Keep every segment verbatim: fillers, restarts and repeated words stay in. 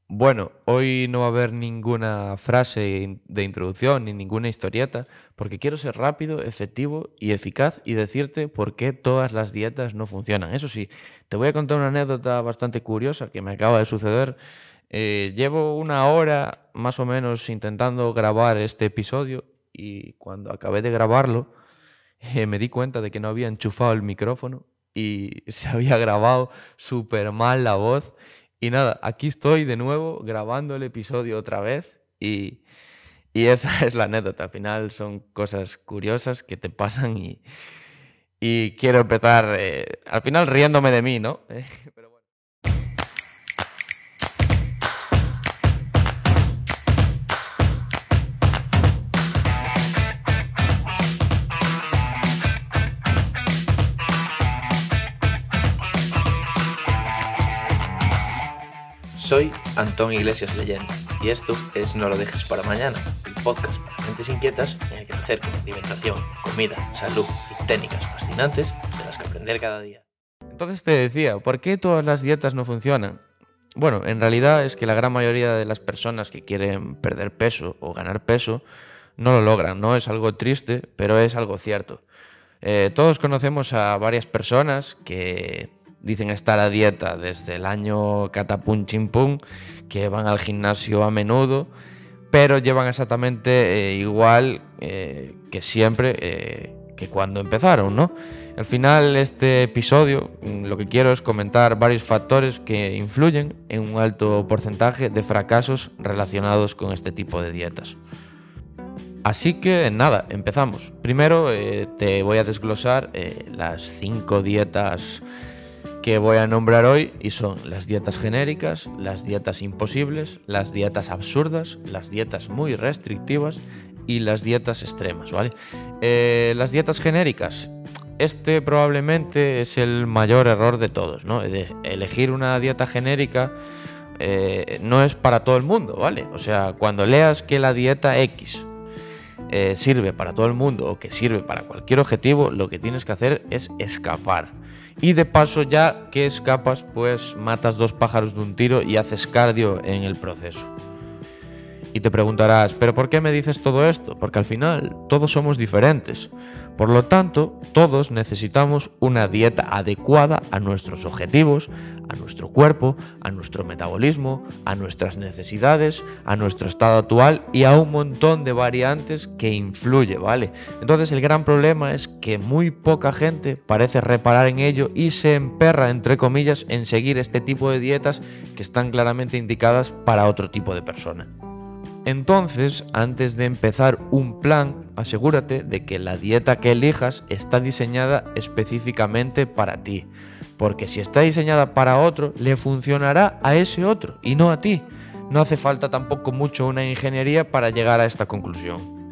Bueno, hoy no va a haber ninguna frase in- de introducción ni ninguna historieta, porque quiero ser rápido, efectivo y eficaz y decirte por qué todas las dietas no funcionan. Eso sí, te voy a contar una anécdota bastante curiosa que me acaba de suceder. Eh, llevo una hora más o menos intentando grabar este episodio y cuando acabé de grabarlo, eh, me di cuenta de que no había enchufado el micrófono y se había grabado súper mal la voz. Y nada, aquí estoy de nuevo grabando el episodio otra vez y, y esa es la anécdota. Al final son cosas curiosas que te pasan y, y quiero empezar, eh, al final riéndome de mí, ¿no? Pero bueno. Soy Antón Iglesias Leyenda y esto es No lo dejes para mañana, el podcast para mentes inquietas en el que te acerco alimentación, comida, salud y técnicas fascinantes de las que aprender cada día. Entonces te decía, ¿por qué todas las dietas no funcionan? Bueno, en realidad es que la gran mayoría de las personas que quieren perder peso o ganar peso no lo logran, ¿no? Es algo triste, pero es algo cierto. Eh, todos conocemos a varias personas que dicen estar a dieta desde el año catapum chimpum, que van al gimnasio a menudo, pero llevan exactamente eh, igual eh, que siempre, eh, que cuando empezaron, ¿no? Al final, este episodio, mm, lo que quiero es comentar varios factores que influyen en un alto porcentaje de fracasos relacionados con este tipo de dietas. Así que nada, empezamos. Primero eh, te voy a desglosar eh, las cinco dietas que voy a nombrar hoy y son las dietas genéricas, las dietas imposibles, las dietas absurdas, las dietas muy restrictivas y las dietas extremas, ¿vale? Eh, las dietas genéricas. Este probablemente es el mayor error de todos, ¿no? De elegir una dieta genérica eh, no es para todo el mundo, ¿vale? O sea, cuando leas que la dieta X eh, sirve para todo el mundo o que sirve para cualquier objetivo, lo que tienes que hacer es escapar. Y de paso, ya que escapas, pues matas dos pájaros de un tiro y haces cardio en el proceso. Y te preguntarás, ¿pero por qué me dices todo esto? Porque al final todos somos diferentes. Por lo tanto, todos necesitamos una dieta adecuada a nuestros objetivos, a nuestro cuerpo, a nuestro metabolismo, a nuestras necesidades, a nuestro estado actual y a un montón de variantes que influye, ¿vale? Entonces el gran problema es que muy poca gente parece reparar en ello y se emperra, entre comillas, en seguir este tipo de dietas que están claramente indicadas para otro tipo de persona. Entonces, antes de empezar un plan, asegúrate de que la dieta que elijas está diseñada específicamente para ti. Porque si está diseñada para otro, le funcionará a ese otro y no a ti. No hace falta tampoco mucho una ingeniería para llegar a esta conclusión.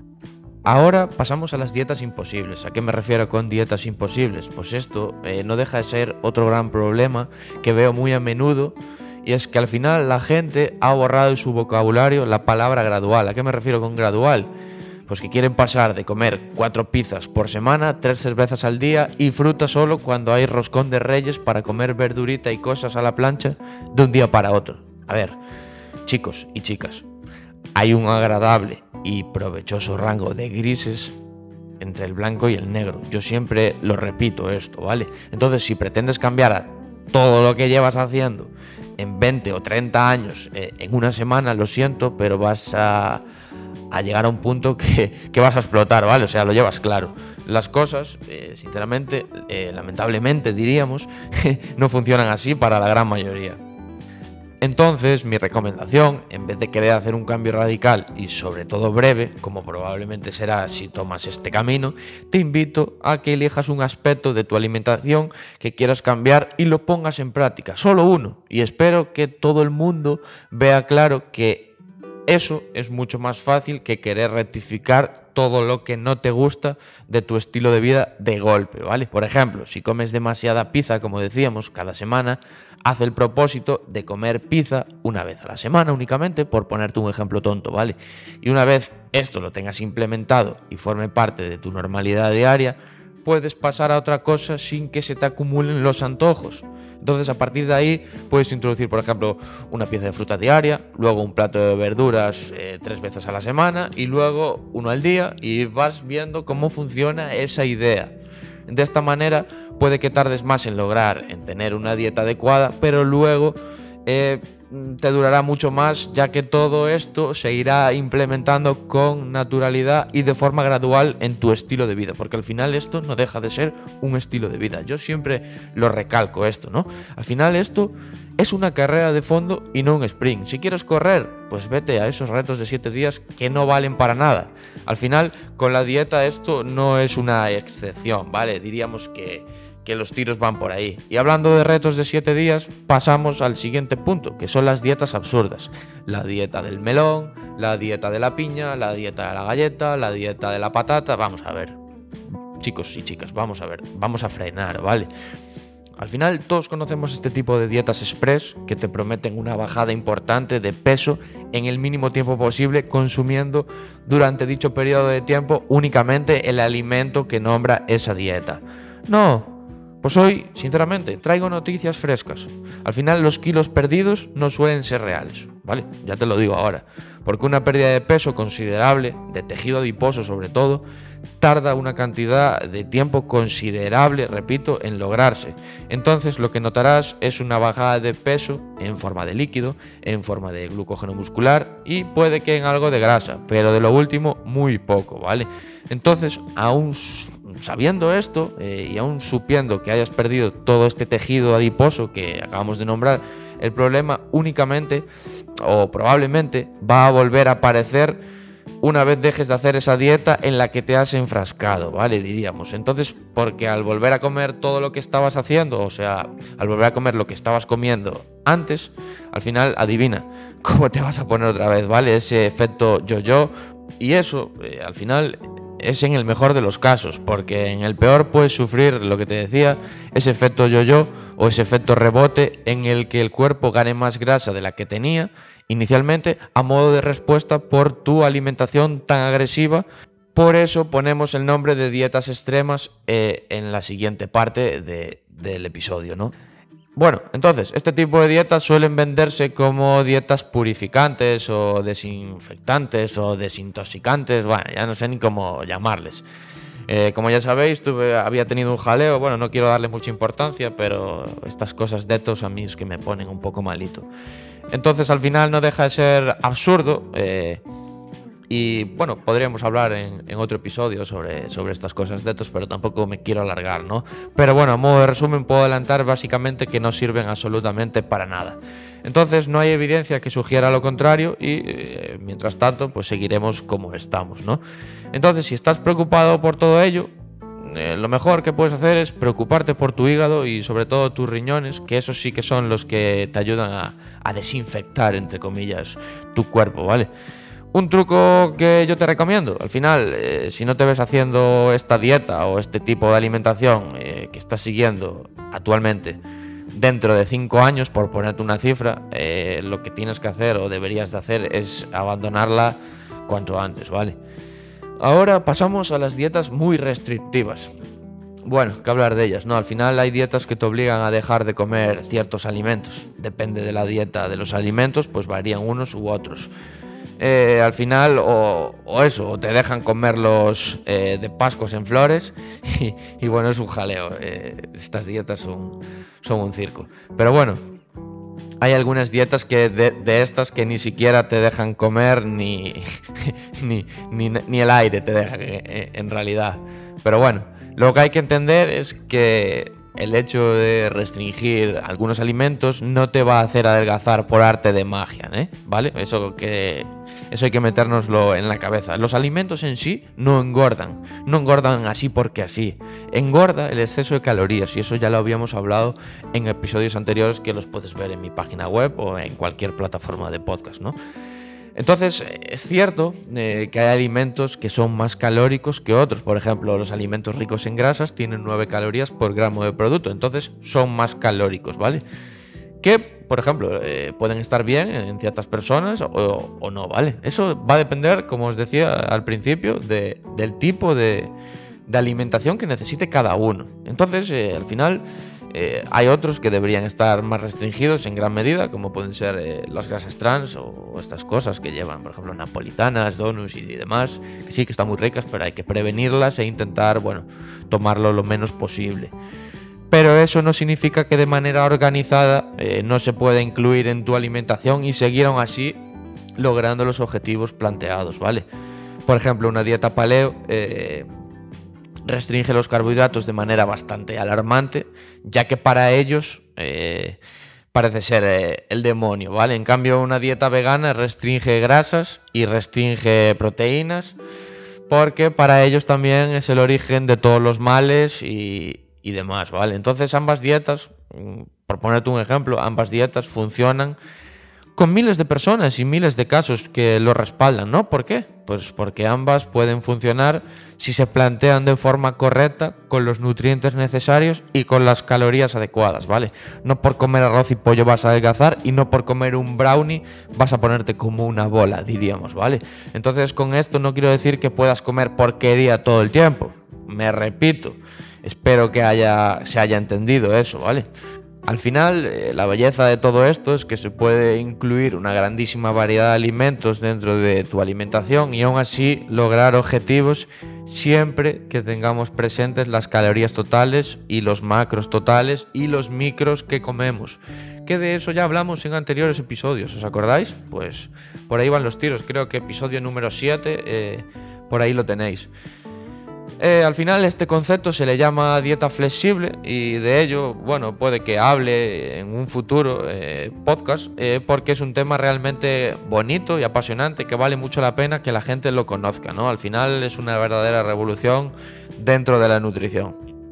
Ahora pasamos a las dietas imposibles. ¿A qué me refiero con dietas imposibles? Pues esto eh, no deja de ser otro gran problema que veo muy a menudo. Y es que al final la gente ha borrado de su vocabulario la palabra gradual. ¿A qué me refiero con gradual? Pues que quieren pasar de comer cuatro pizzas por semana, tres cervezas al día y fruta solo cuando hay roscón de reyes para comer verdurita y cosas a la plancha de un día para otro. A ver, chicos y chicas, hay un agradable y provechoso rango de grises entre el blanco y el negro. Yo siempre lo repito esto, ¿vale? Entonces, si pretendes cambiar a todo lo que llevas haciendo en veinte o treinta años, eh, en una semana, lo siento, pero vas a, a llegar a un punto que, que vas a explotar, ¿vale? O sea, lo llevas claro. Las cosas, eh, sinceramente, eh, lamentablemente diríamos, no funcionan así para la gran mayoría. Entonces, mi recomendación, en vez de querer hacer un cambio radical y sobre todo breve, como probablemente será si tomas este camino, te invito a que elijas un aspecto de tu alimentación que quieras cambiar y lo pongas en práctica, solo uno. Y espero que todo el mundo vea claro que eso es mucho más fácil que querer rectificar todo lo que no te gusta de tu estilo de vida de golpe, ¿vale? Por ejemplo, si comes demasiada pizza, como decíamos, cada semana, haz el propósito de comer pizza una vez a la semana únicamente, por ponerte un ejemplo tonto, ¿vale? Y una vez esto lo tengas implementado y forme parte de tu normalidad diaria, puedes pasar a otra cosa sin que se te acumulen los antojos. Entonces, a partir de ahí, puedes introducir, por ejemplo, una pieza de fruta diaria, luego un plato de verduras eh, tres veces a la semana y luego uno al día, y vas viendo cómo funciona esa idea. De esta manera, puede que tardes más en lograr, en tener una dieta adecuada, pero luego eh, te durará mucho más, ya que todo esto se irá implementando con naturalidad y de forma gradual en tu estilo de vida, porque al final esto no deja de ser un estilo de vida. Yo siempre lo recalco esto, ¿no? Al final esto es una carrera de fondo y no un sprint. Si quieres correr, pues vete a esos retos de siete días que no valen para nada. Al final, con la dieta esto no es una excepción, ¿vale? Diríamos que que los tiros van por ahí. Y hablando de retos de siete días, pasamos al siguiente punto, que son las dietas absurdas. La dieta del melón, la dieta de la piña, la dieta de la galleta, la dieta de la patata. Vamos a ver, chicos y chicas, vamos a ver, vamos a frenar, ¿vale? Al final todos conocemos este tipo de dietas express que te prometen una bajada importante de peso en el mínimo tiempo posible, consumiendo durante dicho periodo de tiempo únicamente el alimento que nombra esa dieta. No. Pues hoy, sinceramente, traigo noticias frescas. Al final los kilos perdidos no suelen ser reales, ¿vale? Ya te lo digo ahora. Porque una pérdida de peso considerable, de tejido adiposo sobre todo, tarda una cantidad de tiempo considerable, repito, en lograrse. Entonces lo que notarás es una bajada de peso en forma de líquido, en forma de glucógeno muscular y puede que en algo de grasa, pero de lo último muy poco, ¿vale? Entonces, aún sabiendo esto eh, y aún supiendo que hayas perdido todo este tejido adiposo que acabamos de nombrar, el problema únicamente o probablemente va a volver a aparecer una vez dejes de hacer esa dieta en la que te has enfrascado, ¿vale? Diríamos. Entonces, porque al volver a comer todo lo que estabas haciendo, o sea, al volver a comer lo que estabas comiendo antes, al final, adivina cómo te vas a poner otra vez, ¿vale? Ese efecto yo-yo. Y eso, eh, al final, es en el mejor de los casos, porque en el peor puedes sufrir, lo que te decía, ese efecto yo-yo o ese efecto rebote en el que el cuerpo gane más grasa de la que tenía inicialmente a modo de respuesta por tu alimentación tan agresiva. Por eso ponemos el nombre de dietas extremas eh, en la siguiente parte de, del episodio, ¿no? Bueno, entonces, este tipo de dietas suelen venderse como dietas purificantes o desinfectantes o desintoxicantes, bueno, ya no sé ni cómo llamarles. Eh, como ya sabéis, tuve, había tenido un jaleo, bueno, no quiero darle mucha importancia, pero estas cosas detox a mí es que me ponen un poco malito. Entonces, al final no deja de ser absurdo eh, y, bueno, podríamos hablar en, en otro episodio sobre, sobre estas cosas detox, pero tampoco me quiero alargar, ¿no? Pero bueno, a modo de resumen puedo adelantar básicamente que no sirven absolutamente para nada. Entonces, no hay evidencia que sugiera lo contrario y, eh, mientras tanto, pues seguiremos como estamos, ¿no? Entonces, si estás preocupado por todo ello, eh, lo mejor que puedes hacer es preocuparte por tu hígado y sobre todo tus riñones, que esos sí que son los que te ayudan a, a desinfectar, entre comillas, tu cuerpo, ¿vale? Un truco que yo te recomiendo, al final, eh, si no te ves haciendo esta dieta o este tipo de alimentación eh, que estás siguiendo actualmente, dentro de cinco años, por ponerte una cifra, eh, lo que tienes que hacer o deberías de hacer es abandonarla cuanto antes, ¿vale? Ahora pasamos a las dietas muy restrictivas. Bueno, que hablar de ellas, ¿no? Al final hay dietas que te obligan a dejar de comer ciertos alimentos. Depende de la dieta de los alimentos, pues varían unos u otros. Eh, al final, o, o eso, o te dejan comerlos eh, de pascos en flores y, y bueno, es un jaleo. Eh, estas dietas son, son un circo. Pero bueno, hay algunas dietas que de, de estas que ni siquiera te dejan comer ni, ni, ni, ni el aire te dejan en, en realidad. Pero bueno, lo que hay que entender es que el hecho de restringir algunos alimentos no te va a hacer adelgazar por arte de magia, ¿eh? ¿Vale? Eso que eso hay que metérnoslo en la cabeza. Los alimentos en sí no engordan, no engordan así porque así. Engorda el exceso de calorías y eso ya lo habíamos hablado en episodios anteriores que los puedes ver en mi página web o en cualquier plataforma de podcast, ¿no? Entonces, es cierto eh, que hay alimentos que son más calóricos que otros. Por ejemplo, los alimentos ricos en grasas tienen nueve calorías por gramo de producto, entonces son más calóricos, ¿vale? Que, por ejemplo, eh, pueden estar bien en ciertas personas o, o no, ¿vale? Eso va a depender, como os decía al principio, de, del tipo de, de alimentación que necesite cada uno. Entonces, eh, al final, eh, hay otros que deberían estar más restringidos en gran medida, como pueden ser eh, las grasas trans o estas cosas que llevan, por ejemplo, napolitanas, donuts y demás, que sí que están muy ricas, pero hay que prevenirlas e intentar, bueno, tomarlo lo menos posible. Pero eso no significa que de manera organizada eh, no se pueda incluir en tu alimentación y seguir aún así logrando los objetivos planteados, ¿vale? Por ejemplo, una dieta paleo eh, restringe los carbohidratos de manera bastante alarmante, ya que para ellos eh, parece ser eh, el demonio, ¿vale? En cambio, una dieta vegana restringe grasas y restringe proteínas, porque para ellos también es el origen de todos los males y, y demás, ¿vale? Entonces ambas dietas, por ponerte un ejemplo, ambas dietas funcionan con miles de personas y miles de casos que lo respaldan, ¿no? ¿Por qué? Pues porque ambas pueden funcionar si se plantean de forma correcta, con los nutrientes necesarios y con las calorías adecuadas, ¿vale? No por comer arroz y pollo vas a adelgazar y no por comer un brownie vas a ponerte como una bola, diríamos, ¿vale? Entonces, con esto no quiero decir que puedas comer porquería todo el tiempo. Me repito, espero que haya, se haya entendido eso, ¿vale? Al final, eh, la belleza de todo esto es que se puede incluir una grandísima variedad de alimentos dentro de tu alimentación y aún así lograr objetivos siempre que tengamos presentes las calorías totales y los macros totales y los micros que comemos. Que de eso ya hablamos en anteriores episodios, ¿os acordáis? Pues por ahí van los tiros, creo que episodio número siete, eh, por ahí lo tenéis. Eh, al final este concepto se le llama dieta flexible y de ello, bueno, puede que hable en un futuro eh, podcast eh, porque es un tema realmente bonito y apasionante que vale mucho la pena que la gente lo conozca, ¿no? Al final es una verdadera revolución dentro de la nutrición.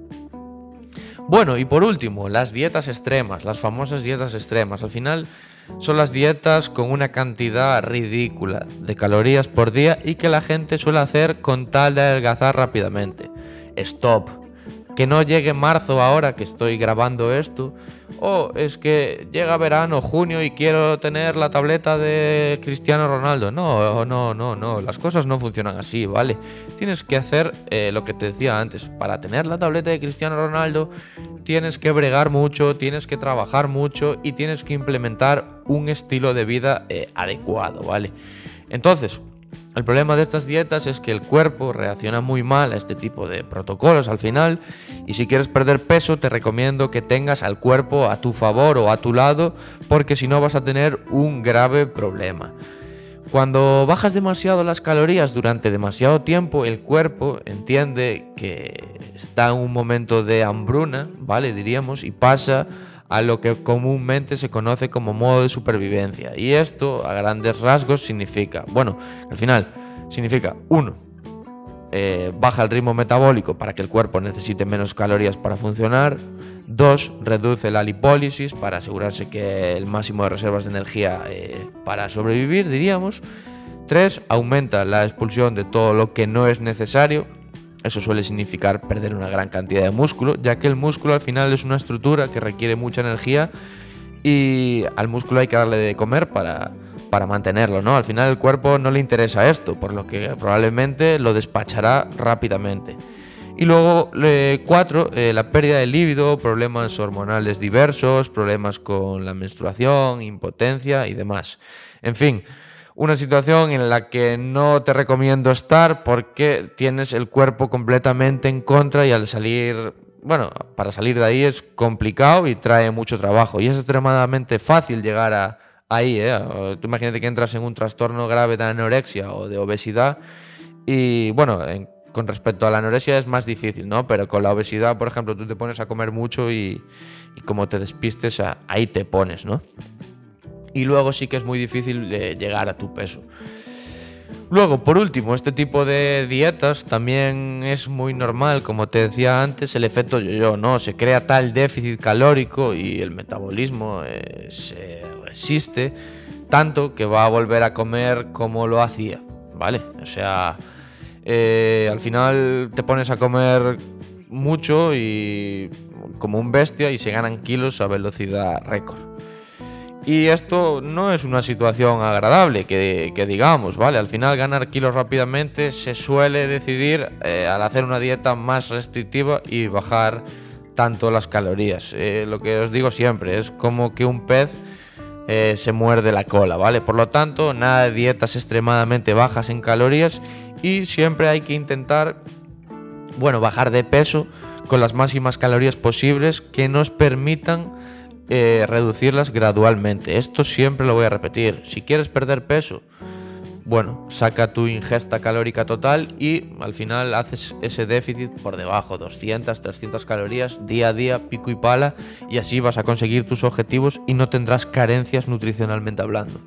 Bueno, y por último, las dietas extremas, las famosas dietas extremas. Al final son las dietas con una cantidad ridícula de calorías por día y que la gente suele hacer con tal de adelgazar rápidamente. Stop. Que no llegue marzo ahora que estoy grabando esto. O es que llega verano, junio y quiero tener la tableta de Cristiano Ronaldo. No, no, no, no. Las cosas no funcionan así, ¿vale? Tienes que hacer eh, lo que te decía antes. Para tener la tableta de Cristiano Ronaldo tienes que bregar mucho, tienes que trabajar mucho y tienes que implementar un estilo de vida eh, adecuado, ¿vale? Entonces, el problema de estas dietas es que el cuerpo reacciona muy mal a este tipo de protocolos al final, y si quieres perder peso te recomiendo que tengas al cuerpo a tu favor o a tu lado, porque si no vas a tener un grave problema. Cuando bajas demasiado las calorías durante demasiado tiempo, el cuerpo entiende que está en un momento de hambruna, ¿vale? Diríamos, y pasa a lo que comúnmente se conoce como modo de supervivencia. Y esto, a grandes rasgos, significa, bueno, al final, significa, uno, eh, baja el ritmo metabólico para que el cuerpo necesite menos calorías para funcionar. Dos, reduce la lipólisis para asegurarse que el máximo de reservas de energía eh, para sobrevivir, diríamos. Tres, aumenta la expulsión de todo lo que no es necesario. Eso suele significar perder una gran cantidad de músculo, ya que el músculo al final es una estructura que requiere mucha energía y al músculo hay que darle de comer para, para mantenerlo, ¿no? Al final el cuerpo no le interesa esto, por lo que probablemente lo despachará rápidamente. Y luego, eh, cuatro, eh, la pérdida de líbido, problemas hormonales diversos, problemas con la menstruación, impotencia y demás. En fin, una situación en la que no te recomiendo estar porque tienes el cuerpo completamente en contra y al salir, bueno, para salir de ahí es complicado y trae mucho trabajo. Y es extremadamente fácil llegar a ahí, ¿eh? Tú imagínate que entras en un trastorno grave de anorexia o de obesidad y, bueno, en, con respecto a la anorexia es más difícil, ¿no? Pero con la obesidad, por ejemplo, tú te pones a comer mucho y, y como te despistes, ahí te pones, ¿no? Y luego sí que es muy difícil eh, llegar a tu peso. Luego, por último, este tipo de dietas también es muy normal, como te decía antes, el efecto yo-yo, ¿no? Se crea tal déficit calórico y el metabolismo eh, se resiste tanto que va a volver a comer como lo hacía, ¿vale? O sea, eh, al final te pones a comer mucho y como un bestia y se ganan kilos a velocidad récord. Y esto no es una situación agradable, que, que digamos, ¿vale? Al final ganar kilos rápidamente se suele decidir eh, al hacer una dieta más restrictiva y bajar tanto las calorías. Eh, lo que os digo siempre, es como que un pez eh, se muerde la cola, ¿vale? Por lo tanto, nada de dietas extremadamente bajas en calorías y siempre hay que intentar, bueno, bajar de peso con las máximas calorías posibles que nos permitan eh, reducirlas gradualmente. Esto siempre lo voy a repetir. Si quieres perder peso, bueno, saca tu ingesta calórica total y al final haces ese déficit por debajo, doscientas, trescientas calorías día a día, pico y pala, y así vas a conseguir tus objetivos y no tendrás carencias nutricionalmente hablando.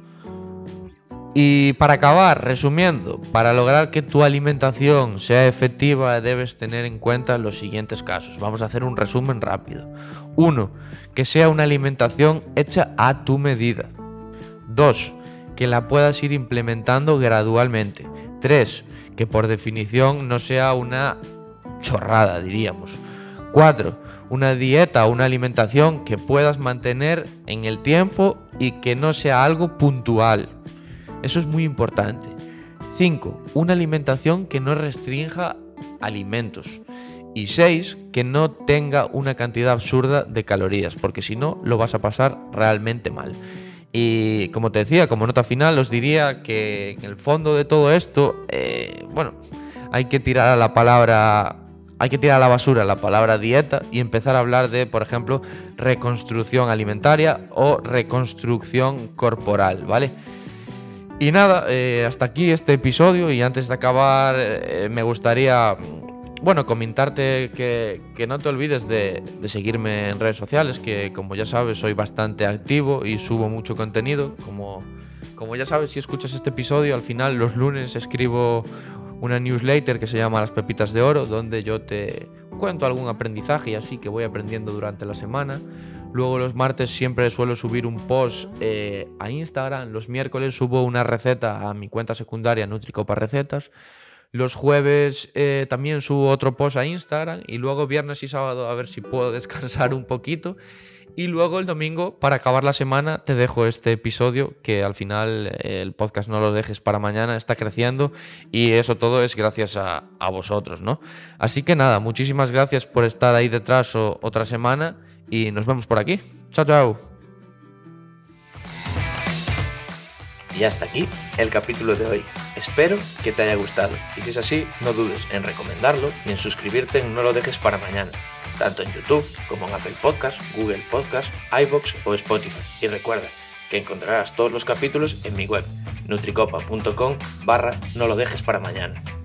Y para acabar, resumiendo, para lograr que tu alimentación sea efectiva debes tener en cuenta los siguientes casos. Vamos a hacer un resumen rápido. uno. Que sea una alimentación hecha a tu medida. dos. Que la puedas ir implementando gradualmente. tres. Que por definición no sea una chorrada, diríamos. cuatro. Una dieta o una alimentación que puedas mantener en el tiempo y que no sea algo puntual. Eso es muy importante. cinco. Una alimentación que no restrinja alimentos. Y seis. Que no tenga una cantidad absurda de calorías, porque si no lo vas a pasar realmente mal. Y como te decía, como nota final, os diría que en el fondo de todo esto, eh, bueno, hay que tirar a la palabra, hay que tirar a la basura la palabra dieta y empezar a hablar de, por ejemplo, reconstrucción alimentaria o reconstrucción corporal, ¿vale? Y nada, eh, hasta aquí este episodio, y antes de acabar eh, me gustaría, bueno, comentarte que, que no te olvides de, de seguirme en redes sociales, que como ya sabes soy bastante activo y subo mucho contenido. Como, como ya sabes, si escuchas este episodio, al final los lunes escribo una newsletter que se llama Las Pepitas de Oro, donde yo te cuento algún aprendizaje y así que voy aprendiendo durante la semana. Luego los martes siempre suelo subir un post eh, a Instagram. Los miércoles subo una receta a mi cuenta secundaria Nutricopa Recetas. Los jueves eh, también subo otro post a Instagram, y luego viernes y sábado a ver si puedo descansar un poquito. Y luego el domingo, para acabar la semana, te dejo este episodio, que al final eh, el podcast No lo dejes para mañana está creciendo, y eso todo es gracias a, a vosotros, ¿no? Así que nada, muchísimas gracias por estar ahí detrás o, otra semana, y nos vemos por aquí. Chao, chao. Y hasta aquí el capítulo de hoy. Espero que te haya gustado, y si es así, no dudes en recomendarlo y en suscribirte en No lo dejes para mañana, tanto en YouTube como en Apple Podcasts, Google Podcasts, iVoox o Spotify. Y recuerda que encontrarás todos los capítulos en mi web, nutricopa punto com barra no lo dejes para mañana.